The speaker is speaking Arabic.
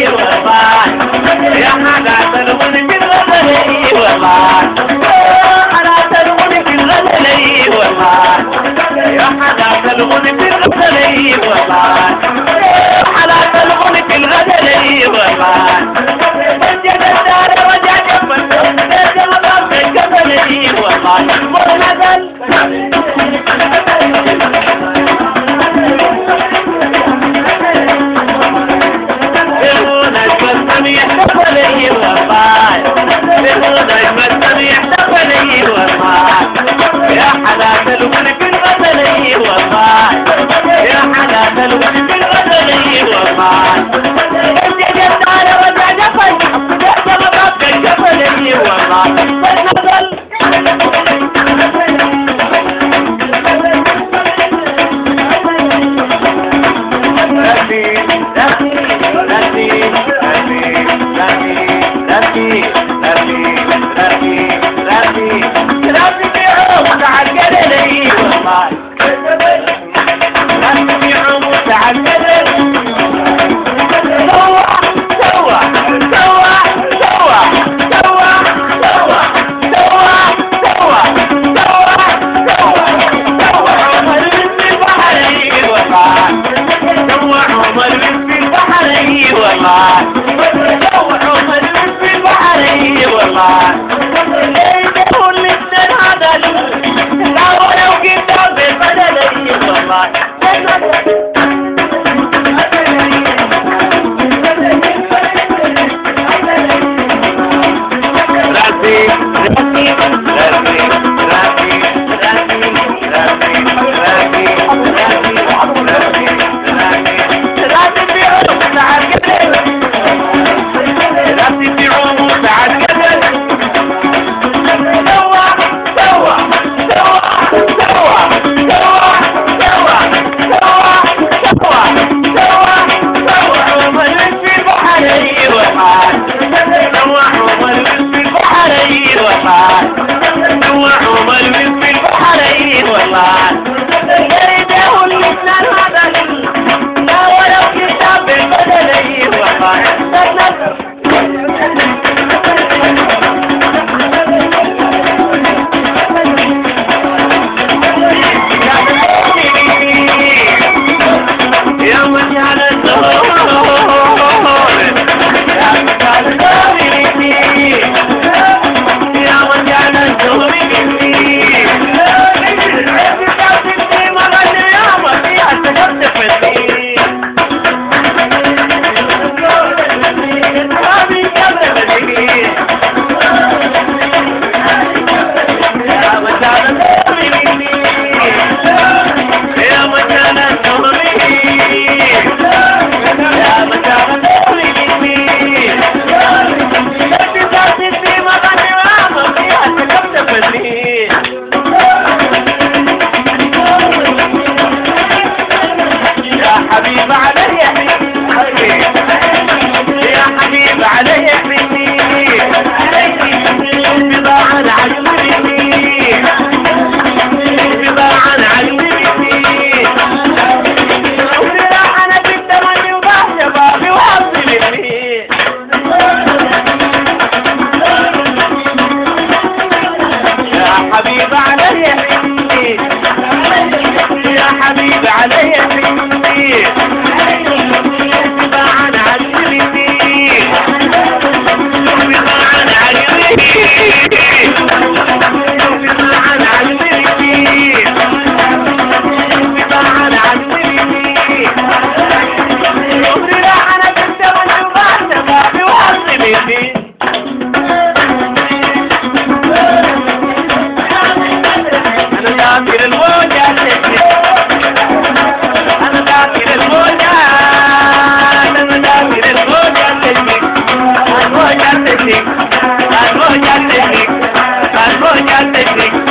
والله يا حالات الغنى في الغزل والله حالات الغنى في الغزل والله يا حالات الغنى في الغزل والله حالات الغنى في الغزل والله سجد الدار رجع جنبه ليس مقام في الجبل والله والنزل يحتفلي والله بدون أجمل يحتفلي والله يا حالات الولد في الغزلي والله يا حالات الولد في الغزلي والله انت جدار رجع جفل يا مطاب الجفلي والله والنزل Technique.